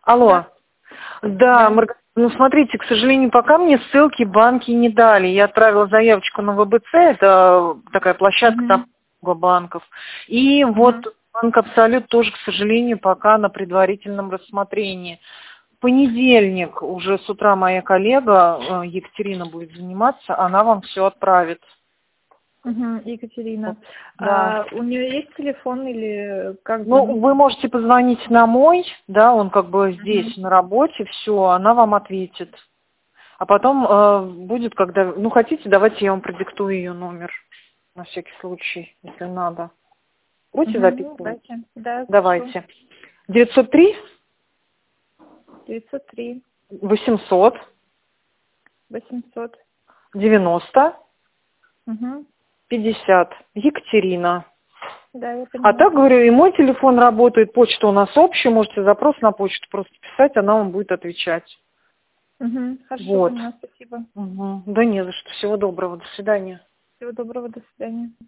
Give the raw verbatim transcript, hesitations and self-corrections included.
Алло. Да. Да, Да. Маргарита, ну смотрите, к сожалению, пока мне ссылки банки не дали. Я отправила заявочку на вэ бэ цэ, это такая площадка, Угу. там много банков. И вот Угу. банк Абсолют тоже, к сожалению, пока на предварительном рассмотрении. В понедельник уже с утра моя коллега э, Екатерина будет заниматься, она вам все отправит. Угу. Екатерина. Да. А у нее есть телефон или как Ну, звонить? вы можете позвонить на мой, да, он как бы здесь Угу. на работе, все, она вам ответит. А потом э, будет, когда... Ну, хотите, давайте я вам продиктую ее номер. На всякий случай, если надо. Будете Угу. записывать? Давайте. Да, пишу. Давайте. девятьсот три девятьсот три восемьсот восемьсот. девяносто Угу. пятьдесят. Екатерина. Да, я А поняла. так, говорю, и мой телефон работает, почта у нас общая, можете запрос на почту просто писать, она вам будет отвечать. Угу. Хорошо, Вот. поняла. Спасибо. Угу. Да не за что. Всего доброго. До свидания. Всего доброго. До свидания.